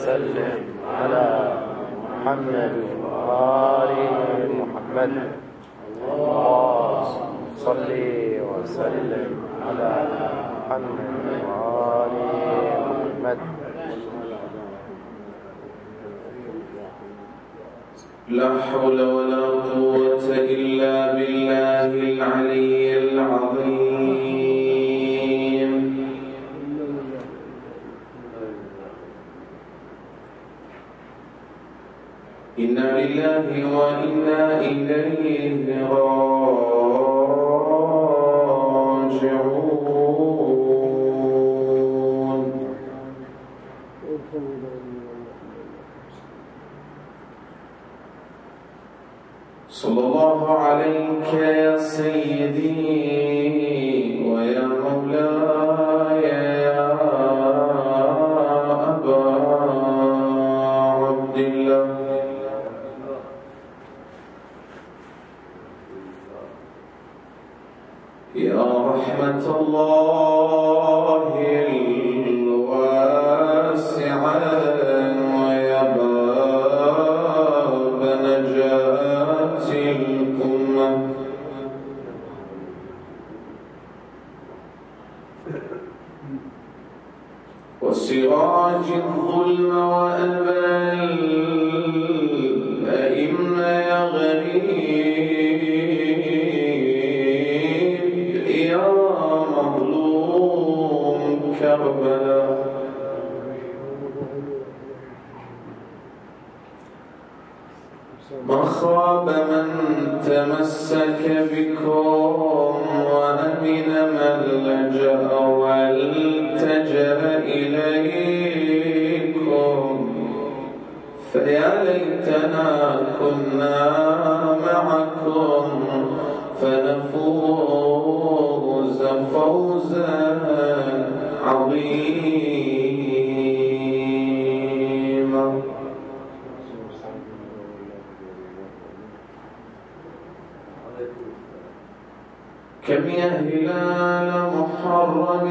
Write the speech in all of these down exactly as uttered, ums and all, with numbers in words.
وسلم على محمد وآل محمد. اللهم صل وسلم على محمد وآل محمد. لا حول ولا قوة إلا بالله العلي العظيم. إنا لله وإنا إليه راجعون. صلى الله عليك يا سيدي ويا مولاي يا أبا عبد الله. يا رحمة الله الواسعة ويا باب نجاة الأمة. وسراج الظلم وأبى الأئمة يا غريب يا مظلوم كربلاء. ما خاب من تمسك بكم وأمن من لجأ والتجأ إليكم. فيا ليتنا كنا معكم فنفوز فوزا عظيما. كم يا هلال محرم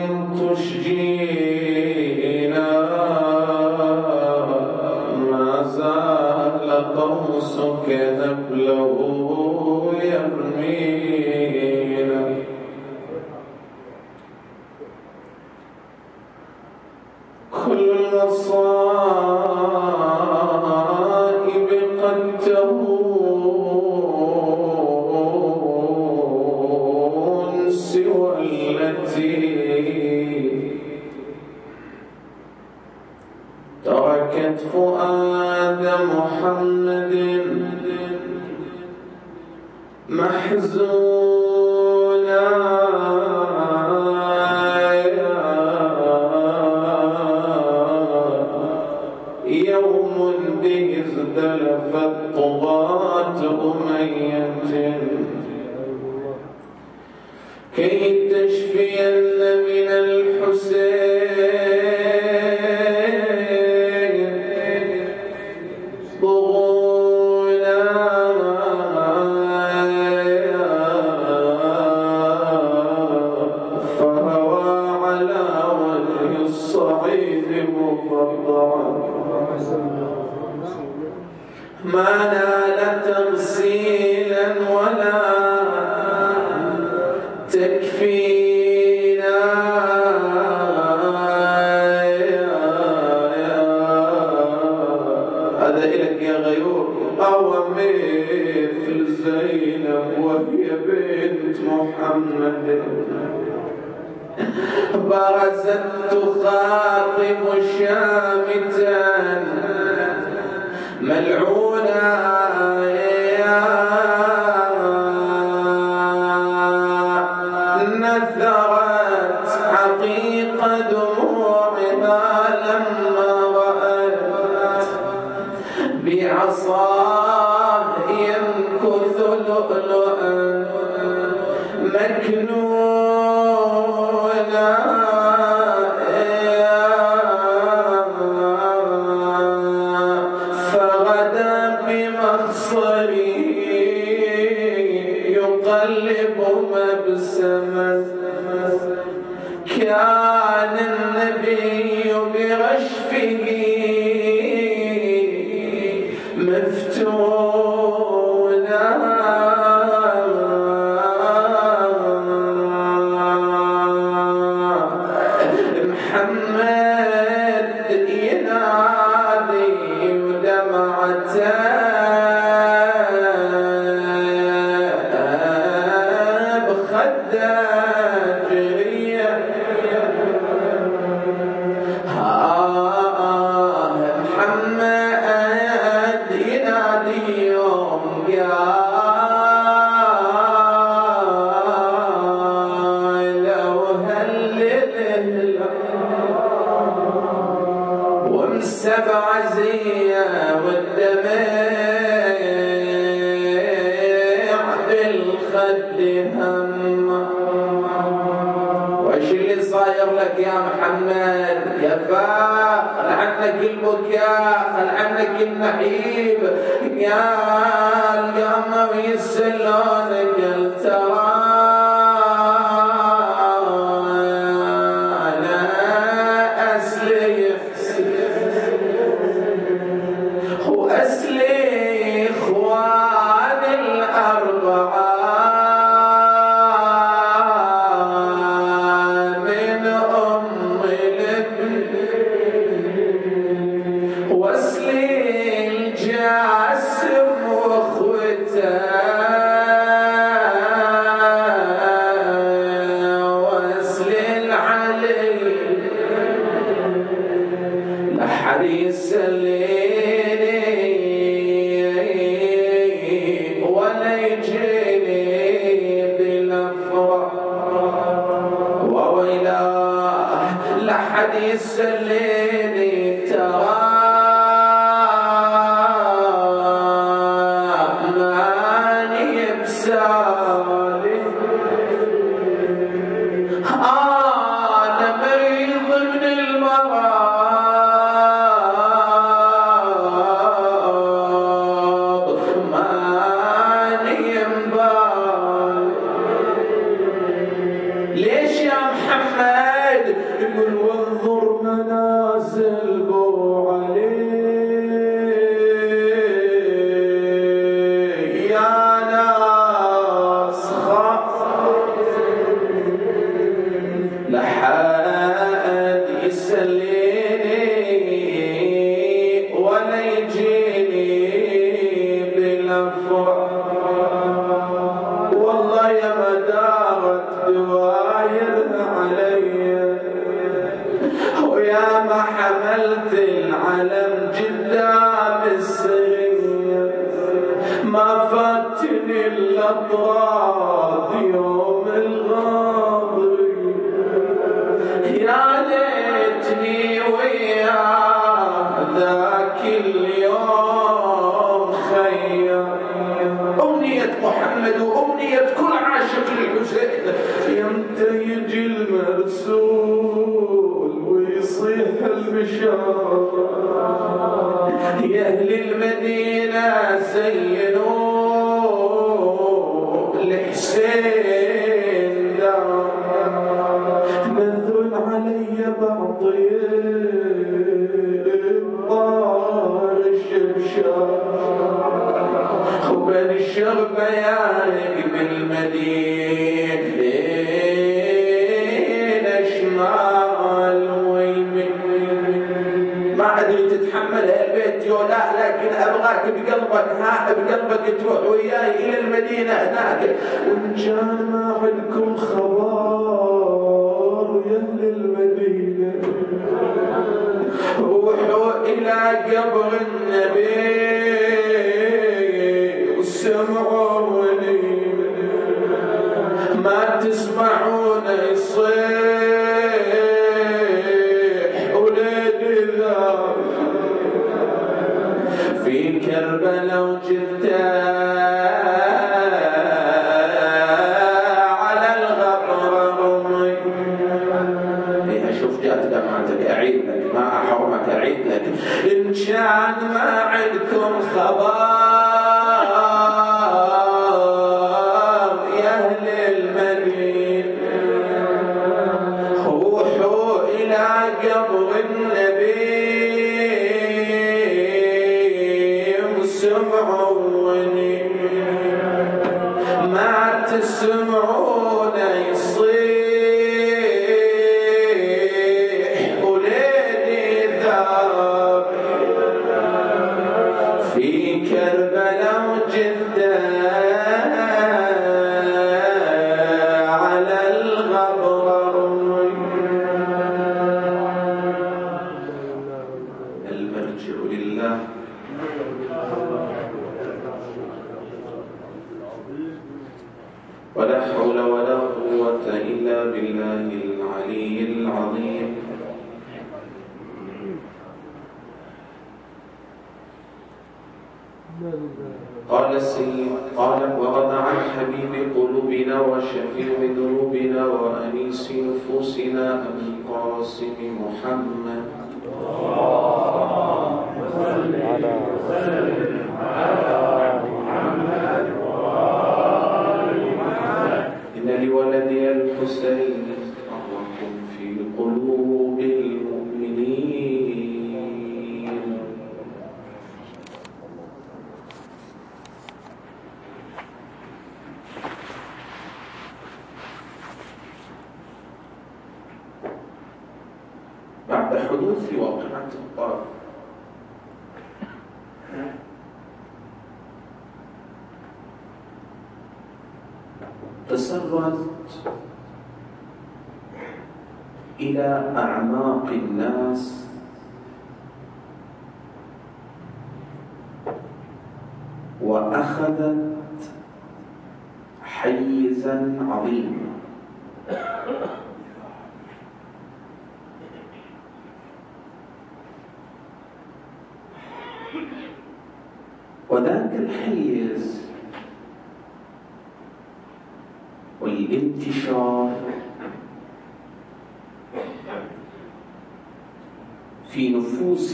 تشجينا ما زال قوسك نبله يرمينا. كل المصائب قد تهون سوى التي تركت فؤاد محمد محزونا. يوم به ازدلفت طغاة أمية كي تشفين من الحسين ضغونا. فهوى على وجه الصعيد مضطرا ما نال تغسيلا ولا تكفينا. هذا إلك يا غيور. أو مثل زينب وهي بنت محمد برزت تخاطب شامتا ملعونا. نثرت حقيق دموعها لما رأت بعصاه يمكث لؤلؤا مكنونا. فغدا بمخصري يقلب مبسما. كان النبي برشفه محمد ينادي ودمعته بخده جريه آه محمد ينادي يوم قالوا هلل ومسبع زيه والدمع بالخد هم. وش اللي صاير لك يا محمد يا فا خل عنك البكاء خل عنك النحيب يا القمة ويسلون قل ترى أنا أسلي وأسلي إخوان الأربعة يسليني ترى ماني بسالي أنا مريض من المرض ماني مبالي. ليش يا محمد؟ يقول وانظر منازل بو علي يا ناس خاف لحد يسليني ولا يجيني بلفظ. والله يا ما دارت دوايرها علي ويا ما حملت العلم قدام السرير ما فاتني الاطراد يوم الغاضر. يا ليتني وياه ذاك اليوم خير. أمنية محمد وأمنية كل عاشق للحسين يمتى يجي المرسول ويصيح البشارة يا أهل المدينة زينوا الحسين دار نذر علي بعطي الطار الشبشار وبين الشرب يارق بالمدينة شمال ويمين. ما أدري تتحمل هالبيت يو لا لكن أبغاك بقلبك ها بقلبك تروح وياي إلى المدينة هناك. وإن كان ما عندكم خبر يا أهل المدينة روحوا إلى قبر النبي وسمعوني ما تسمعون يصيح ولد ذا في كربلاء وجدته على الغبر رمي. فيها شوف جات دمعتك أعيد لك ما أحرمك أعيد لك. إن كان ما عندكم خبر قبر النبي وسمعوني ما تسمعون يصيح قال السيد قال ورد عن حبيب قلوبنا وشفيع ذنوبنا وأنيس نفوسنا أبي القاسم محمد اللهم صل وسلم على محمد وآل محمد إن لولدي الحسين أرواح في قلوب المؤمنين. بعد حدوث واقعة الطائف تسرت إلى أعماق الناس وأخذت حيزاً عظيماً. وذاك الحيز والانتشار في نفوس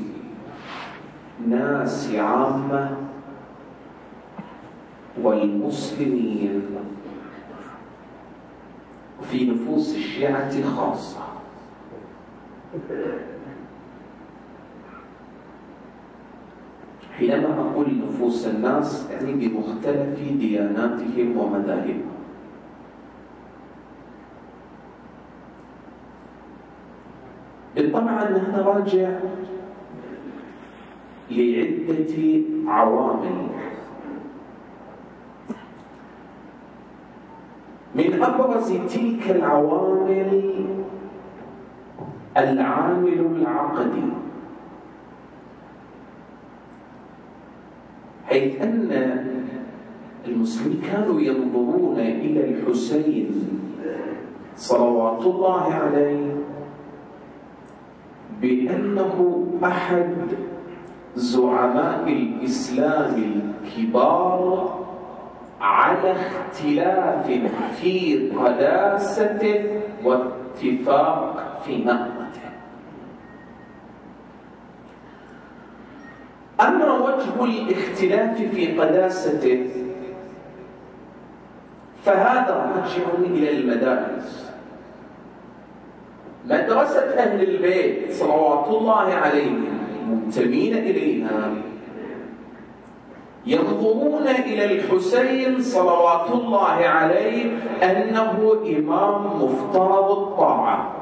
الناس عامة والمسلمين وفي نفوس الشيعة خاصة. حينما أقول نفوس الناس يعني بمختلف دياناتهم ومذاهبهم. بالطبع أن هذا راجع لعدة عوامل. من أبرز تلك العوامل العامل العقدي، حيث أن المسلمين كانوا ينظرون إلى الحسين صلوات الله عليه بأنه أحد زعماء الإسلام الكبار على اختلاف في قداسته واتفاق في نقمته. أما وجه الاختلاف في قداسته فهذا راجع إلى المدارس. مدرسة أهل البيت صلوات الله عليهم منتمين إليها ينظرون إلى الحسين صلوات الله عليه أنه إمام مفترض الطاعة.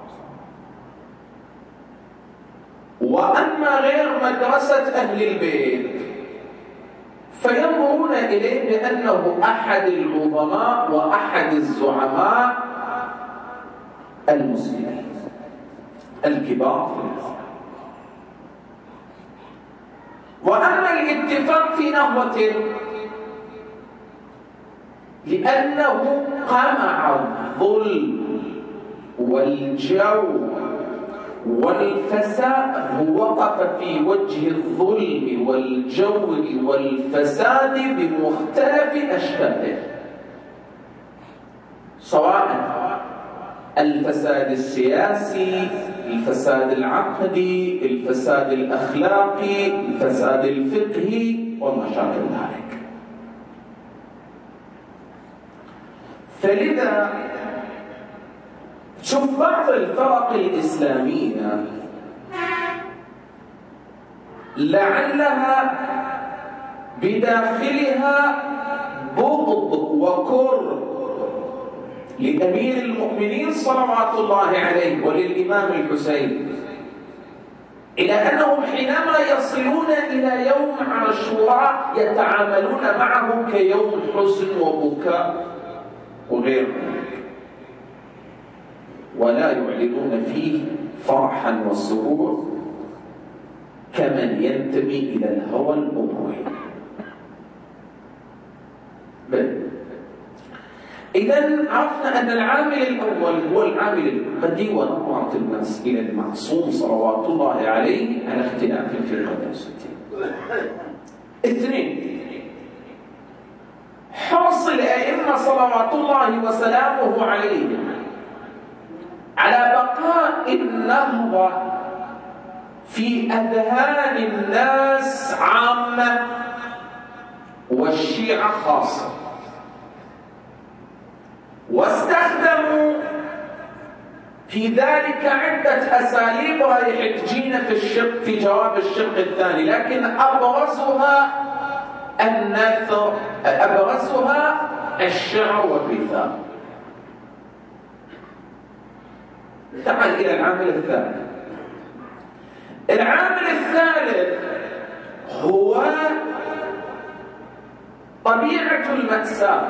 وأما غير مدرسة أهل البيت فينظرون إليه بأنه أحد العظماء وأحد الزعماء المسلمين الكبار في الإسلام. وأما الاتفاق في نهوته لأنه قمع الظلم والجور والفساد، ووقف في وجه الظلم والجور والفساد بمختلف أشكاله، سواء الفساد السياسي، الفساد العقدي، الفساد الأخلاقي، الفساد الفقهي وما شابه ذلك. فلذا شوف بعض الفرق الإسلامية لعلها بداخلها بغض وكره لأمير المؤمنين صلوات الله عليه وللإمام الحسين، إلى أنهم حينما يصلون إلى يوم عاشوراء يتعاملون معه كيوم حزن وبكاء وغير ذلك، ولا يعلنون فيه فرحا وسرور كمن ينتمي إلى الهوى الأموي. بل إذن عرفنا أن العامل الأول هو العامل القدي ونظرة الناس إلى المعصوم صلوات الله عليه على اختلاف في قداسته. اثنين، حرص الأئمة صلوات الله وسلامه عليهم على بقاء النهضة في أذهان الناس عامة والشيعة خاصة، واستخدموا في ذلك عدة أساليب رايح تجينا في الشق في جواب الشق الثاني، لكن أبرزها النثر، أبرزها الشعر والرثاء. تعال إلى العامل الثالث. العامل الثالث هو طبيعة المأساة.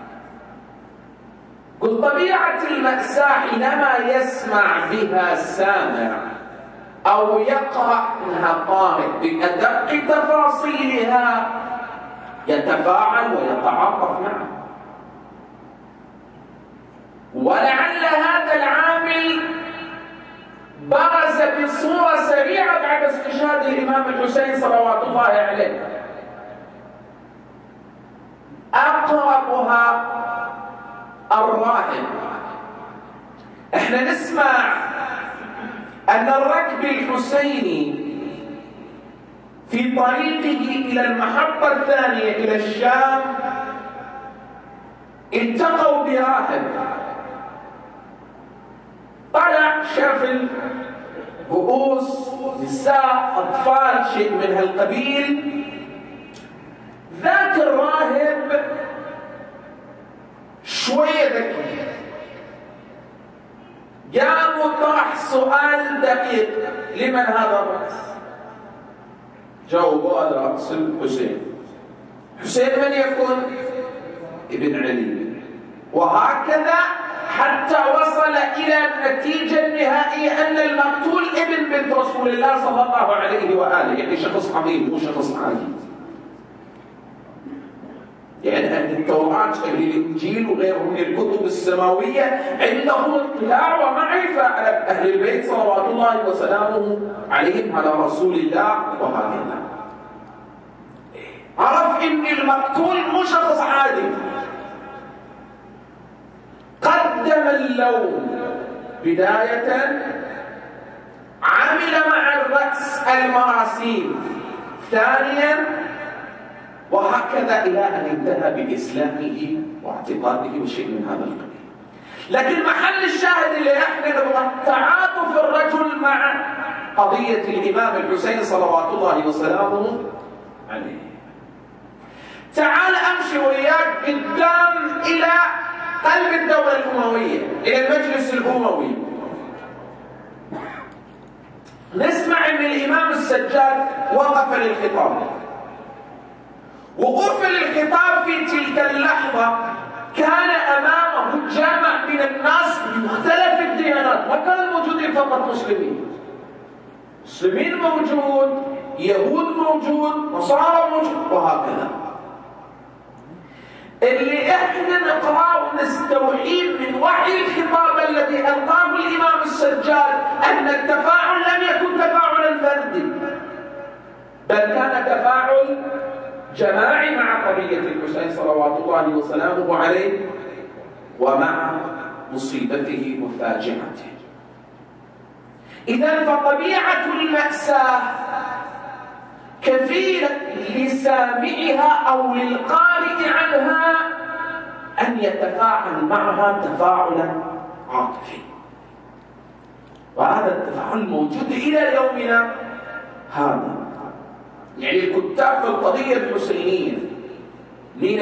قل طبيعة المأساة حينما يسمع بها سامع أو يقرأ منها قارئ بأدق تفاصيلها يتفاعل ويتعاطف معه. ولعل هذا العامل برز بصورة سريعة بعد استشهاد الإمام الحسين صلوات الله عليه. أقربها الراهب. احنا نسمع أن الركب الحسيني في طريقه إلى المحطة الثانية إلى الشام التقوا براهب، طلع شاف الرؤوس، نساء، أطفال، شيء من هالقبيل. ذاك الراهب شوية ذكي، قام وطرح سؤال دقيق: لمن هذا الرأس؟ جاوبوا: هذا رأس الحسين. حسين من يكون؟ ابن علي. وهكذا حتى وصل إلى النتيجة النهائية أن المقتول ابن بنت رسول الله صلى الله عليه وآله، يعني شخص عظيم مو شخص عادي. يعني أهل التوراة أهل الإنجيل وغيرهم من الكتب السماوية عندهم اطلاع ومعرفة على أهل البيت صلوات الله وسلامه عليهم، على رسول الله. وهكذا عرف إن المقتول مو شخص عادي. قدم اللون بداية، عمل مع الرأس المراسيم ثانيا، وهكذا إلى أن انتهى بإسلامه واعتقاده وشيء من هذا القبيل. لكن محل الشاهد اللي احنا نبغى تعاطف الرجل مع قضية الإمام الحسين صلوات الله وسلامه عليه. تعال أمشي وياك قدام إلى قلب الدولة الأموية، إلى المجلس الأموي. نسمع أن الإمام السجاد وقف للخطاب. وقوف للخطاب في تلك اللحظة كان أمامه جمع من الناس بمختلف الديانات، ما كانوا موجودين فقط مسلمين. مسلمين موجود، يهود موجود، نصارى موجود، وهكذا. اللي احنا نقرأه ونستوحيه من وحي الخطاب الذي ألقاه الإمام السجاد أن التفاعل لم يكن تفاعلا فردي، بل كان تفاعل جماعي مع قضية الحسين صلوات الله وسلامه عليه ومع مصيبته وفاجعته. إذن فطبيعة المأساة كفيلة لسامعها أو للقارئ عنها أن يتفاعل معها تفاعلا عاطفيا، وهذا التفاعل موجود إلى يومنا هذا. يعني الكتاب في القضية الحسينية من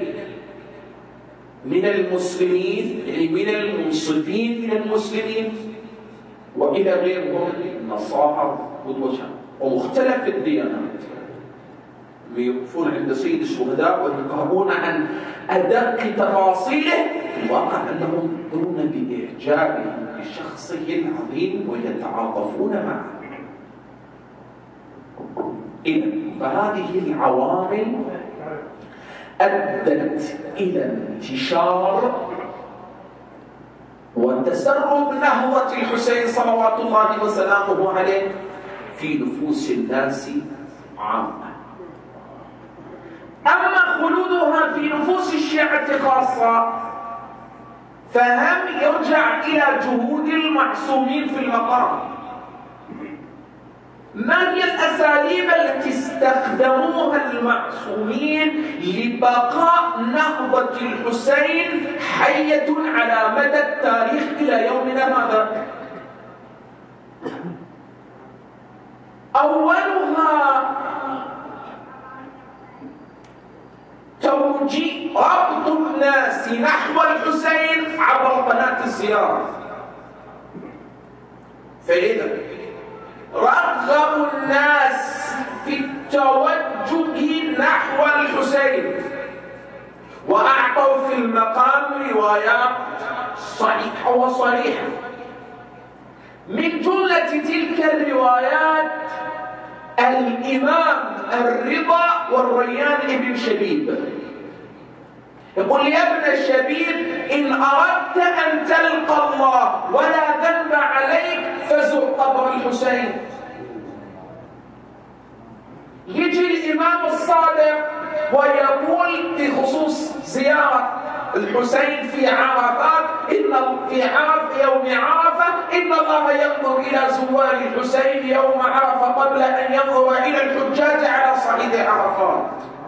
من المسلمين، يعني من المنصفين من المسلمين وإلى غيرهم النصارى ومختلف الديانات، يوقفون عند سيد الشهداء ويقرؤون عن أدق تفاصيله، في الواقع أنهم يؤمنون بإعجابه بشخصه العظيم ويتعاطفون معه. إذن فهذه العوامل أدت إلى انتشار وتسرب نهضة الحسين صلوات الله وسلامه عليه في نفوس الناس عامة. أما خلودها في نفوس الشيعة خاصة فهم يرجع إلى جهود المعصومين في المقام. ما هي الأساليب التي استخدموها المعصومين لبقاء نهضة الحسين حية على مدى التاريخ إلى يومنا هذا؟ أولها توجيه ربط الناس نحو الحسين عبر قناة الزيارة. فإذا رغبوا الناس في التوجه نحو الحسين وأعطوا في المقام روايات صحيحة وصريحة. من جملة تلك الروايات الإمام الرضا والريان ابن شبيب يقول: يا ابن شبيب، إن أردت أن تلقى الله ولا ذنب عليك فزر قبر الحسين. يجي الإمام الصادق ويقول في خصوص زيارة الحسين في عرفات: إن في عرف يوم عرفة إن الله ينظر إلى زوار الحسين يوم عرفة قبل أن ينظر إلى الحجاج على صعيد عرفات.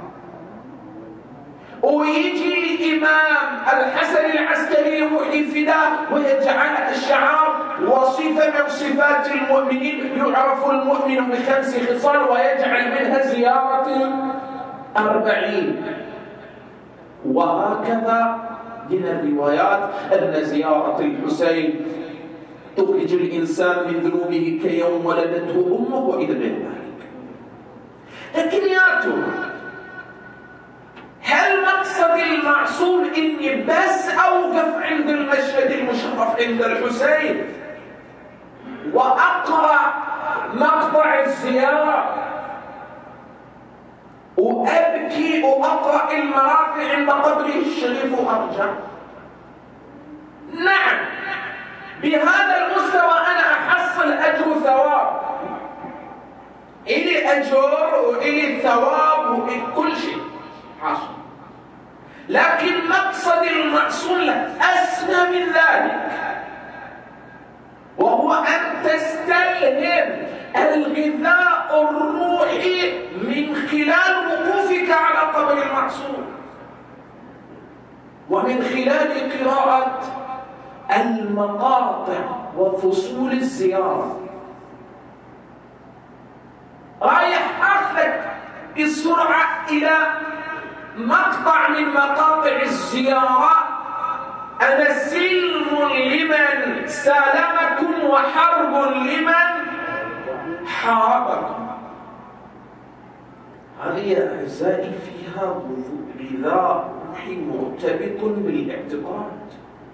ويجي الإمام الحسن العسكري يوحي فداه ويجعل الشعار وصفة من صفات المؤمنين، يعرف المؤمن بخمس خصال ويجعل منها زيارة الأربعين. وهكذا من الروايات أن زيارة الحسين تخرج الإنسان من ذنوبه كيوم ولدته أمه وإلى غير ذلك. لكن يا ترى هل مقصد المعصوم إني بس أوقف عند المشهد المشرف عند الحسين وأقرأ مقطع الزيارة وأبكي وأقرأ المراقي عند قبره الشريف وأرجع؟ نعم، بهذا المستوى أنا أحصل أجر وثواب، إلي أجر وإلي ثواب وإلي كل شيء حاصل. لكن مقصد المعصوم له أسمى من ذلك، وهو أن تستلهم الغذاء الروحي من خلال وقوفك على قبر المعصوم ومن خلال قراءة المقاطع وفصول الزيارة. رايح أخذك بسرعة إلى مقطع من مقاطع الزيارة: أنا سلم لمن سالمكم وحرب لمن حاربكم. هذه يا أعزائي فيها غذاء روحي مرتبط بالاعتقاد،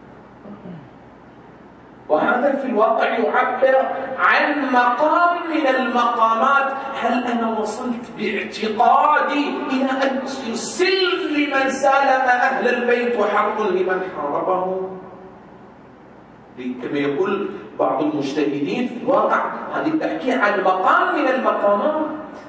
وهذا في الواقع يعبر عن مقام من المقامات. هل أنا وصلت باعتقادي إلى أن سلم لمن سالم أهل البيت وحرب لمن حاربهم؟ كما يقول بعض المجتهدين في الواقع هذه تحكي عن مقام من المقامات.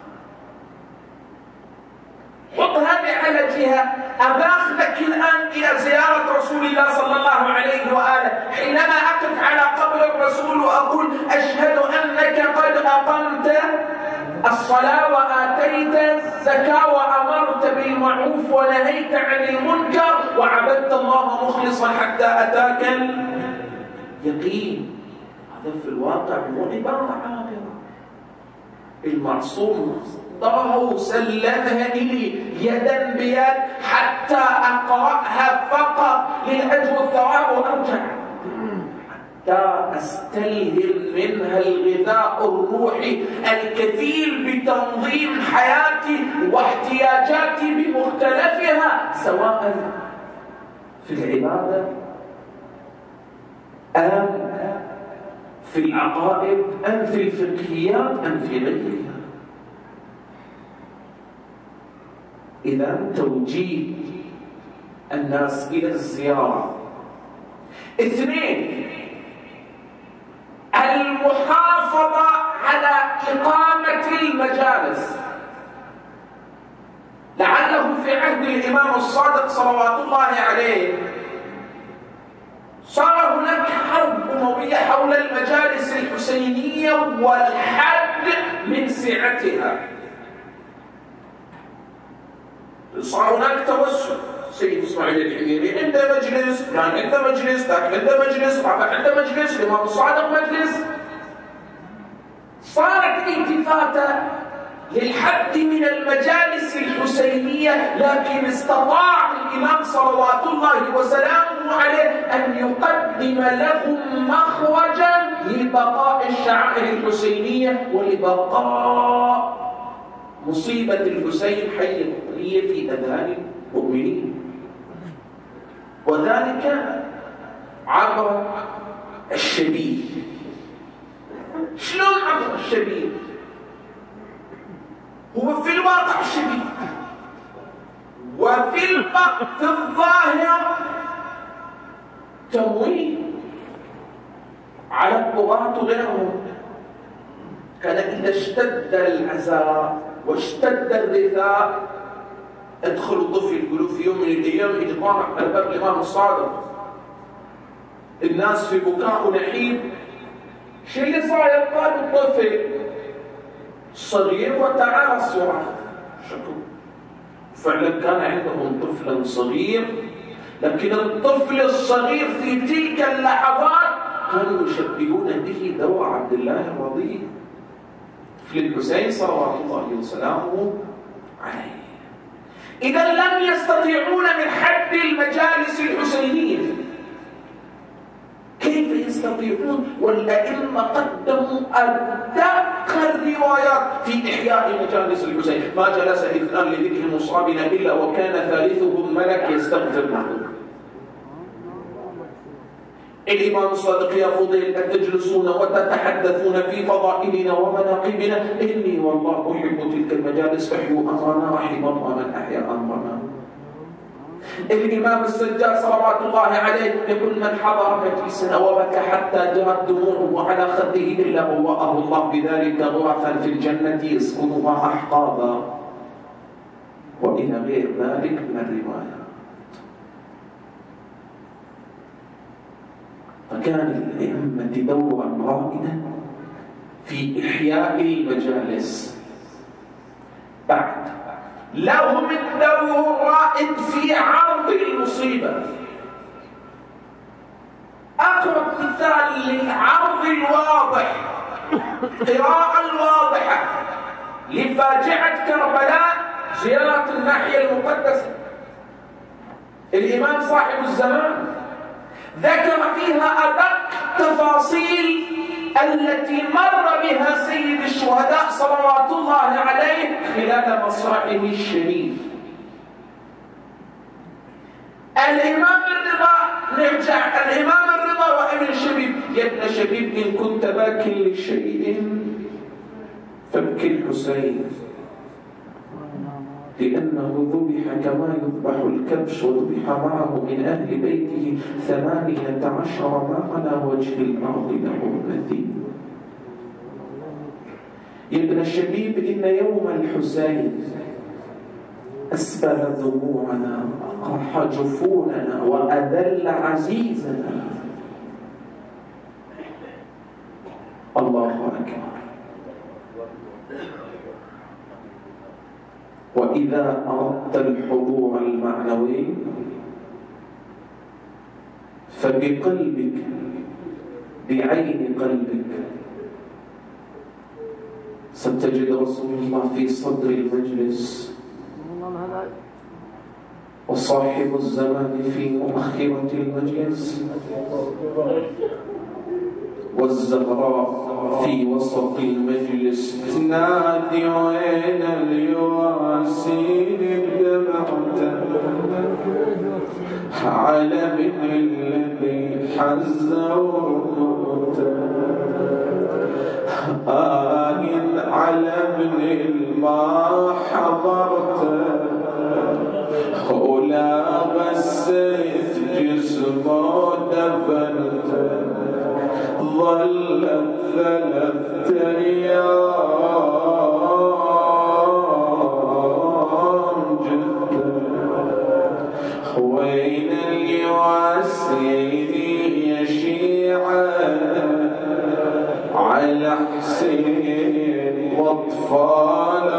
حط هذه على جهة. أباخذك الآن إلى زيارة رسول الله صلى الله عليه وآله، حينما أقف على قبر الرسول وأقول: أشهد أنك قد أقمت الصلاة وآتيت الزكاة وأمرت بالمعروف ونهيت عن المنكر وعبدت الله مخلصا حتى أتاك اليقين. هذا في الواقع مو عبارة عابرة. المعصوم ضرها وسلمها إلي يدا بيد حتى أقرأها فقط للأجر والثواب وأرجع، حتى أستلهم منها الغذاء الروحي الكفيل بتنظيم حياتي واحتياجاتي بمختلفها، سواء في العبادة أم في العقائد أم في الفقهيات أم في غيرها. إذا توجيه الناس إلى الزيارة. اثنين، المحافظة على إقامة المجالس. لعله في عهد الإمام الصادق صلوات الله عليه صار هناك حرب أموية حول المجالس الحسينية والحد من سعتها. صار هناك توسع، سيد اسماعيل الحميري عنده مجلس، فلان عنده مجلس، ذاك عنده مجلس، رابع عنده مجلس، الإمام الصادق مجلس. صارت التفاتة للحد من المجالس الحسينية، لكن استطاع الإمام صلوات الله وسلامه عليه أن يقدم لهم مخرجا لبقاء الشعائر الحسينية ولبقاء مصيبة الحسين حي القضية في أذهان المؤمنين، وذلك عبر الشبيه. شلون عبر الشبيه؟ هو في الواقع شبيه، وفي في الظاهر تمويه على الطغاة وغيرهم. كان إذا اشتد العزاء واشتد الرثاء ادخل الطفل، يقولوا في يوم من الأيام يتطالع على باب الإمام الصادق، الناس في بكاء ونحيب. شو اللي صاير؟ قال الطفل صغير وتعالى صراخ. شكو فعلا كان عندهم طفلا صغير، لكن الطفل الصغير في تلك اللحظات كانوا يشبهون به ذو عبد الله الرضيع، طفل الحسين صلوات الله وسلامه عليه. إذا لم يستطيعون من حد المجالس الحسينية، كيف يستطيعون؟ والأئمة قدموا أدق الروايات في إحياء مجالس الحسين. ما جلس اثنان لذكر مصابنا إلا وكان ثالثهم ملك يستغفر لهم. الإمام الصادق يا فضيل أتجلسون وتتحدثون في فضائلنا ومناقبنا؟ إني والله أحب تلك المجالس، احيوا أمرنا رحم الله من أحيا أمرنا. الإمام السجاد صلوات الله عليه يقول من حضر مجلسنا وبكى حتى جرت دموعه على خده إلا بوأه الله بذلك غرفا في الجنة يسكنها أحقابا، وإلى غير ذلك من الروايات. فكان للأئمة دورا رائدا في إحياء المجالس. بعد لهم الدور الرائد في عرض المصيبة. أقرب مثال للعرض الواضح، القراءة الواضحة لفاجعة كربلاء، زيارة الناحية المقدسة. الإمام صاحب الزمان ذكر فيها أدق تفاصيل التي مر بها سيد الشهداء صلوات الله عليه خلال مصرعه الشريف. الإمام الرضا، نرجع الإمام الرضا وابن شبيب. يا ابن شبيب إن كنت باك لشيء فابكي الحسين، لأنه ذبح كما يذبح الكبش، وذبح معه من أهل بيته ثمانية عشر ما على وجه الأرض له مثيل. يا ابن الشبيب إن يوم الحسين أسبل دموعنا، أقرح جفوننا، وأذل عزيزنا. الله أكبر. وإذا أردت الحضور المعنوي فبقلبك، بعين قلبك ستجد رسول الله في صدر المجلس، وصاحب الزمان في مؤخرة المجلس، والزهراء في وسط المجلس. نادي وين اليواسين دمعت على من الذي حز ورمت، آه على من ما حضرت، ولا غسيت جسمه دفنت، ظلت ثلاثة أيام حسين واطفال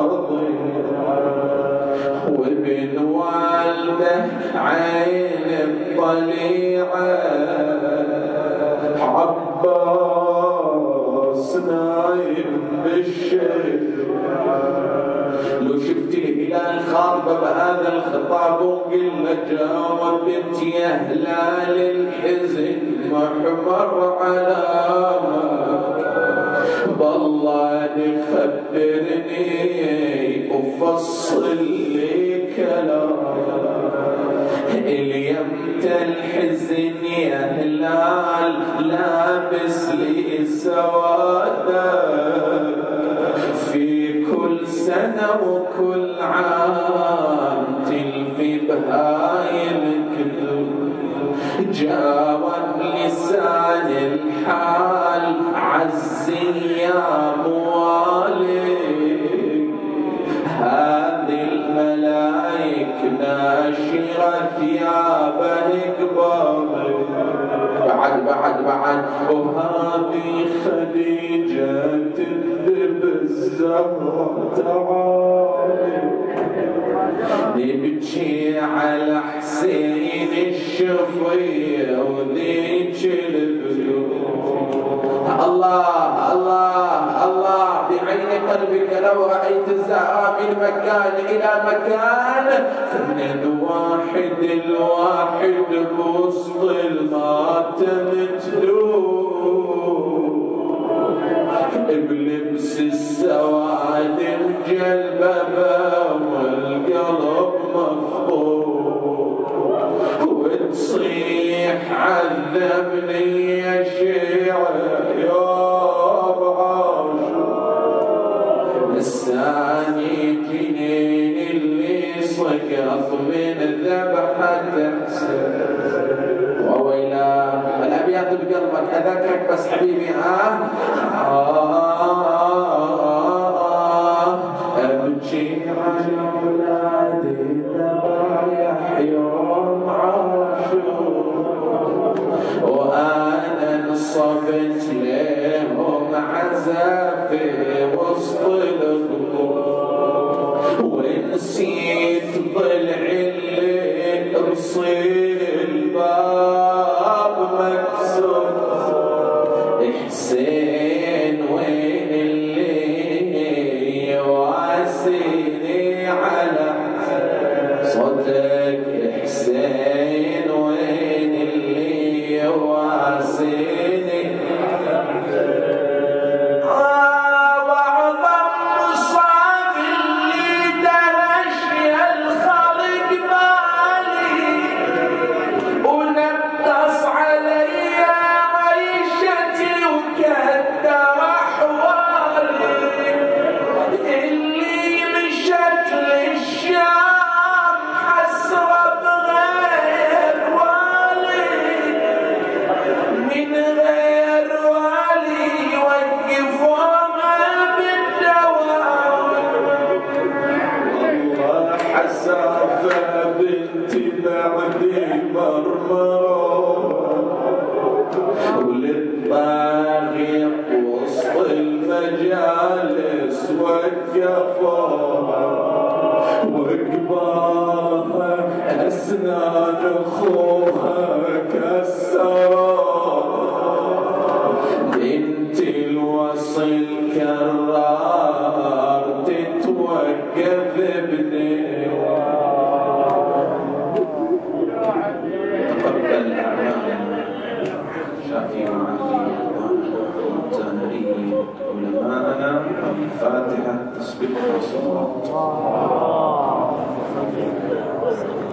وابن والده عين الطليعة عباس نايم بالشيعة. لو شفت الهلال خاطبه بهذا الخطاب وقل له جاوب بنتي يا هلال الحزن محمر علامك بالله خبرني وفصل لي كلامك اليمت الحزن يا هلال لابس لي سوادك في كل سنة وكل عام تلفي بهاي الكذب جاوب لسان الحال عزي يا موالي هذه الملايك ناشرة ثيابا قبابي بعد بعد بعد وهذه خديجة تذب الزهرة تعالي نبكي على حسين الشفية وذيك البدور الله الله الله بعين قلبك لو رأيت الزهراء من مكان إلى مكان فمن الواحد الواحد بوسط الماتم تدور بلبس السواد الجلببة والقلب مفقود وتصيح عذبني يا شيعة يا بعاشر الثاني جنين اللي سقط من ذبحة وويلا الأبيات بقلبك أذكرك بس حبيبي ها آه أبكي على أولادي ذبايح يوم عاشور وأنا انصبت لهم عزافي وسط الغمور ونسيت ضلع الليل بصير الباب مكسور حسين وين اللي يواسيني على صوتك حسين وين اللي يواسيني الفاتحة تسبيح رسول الله.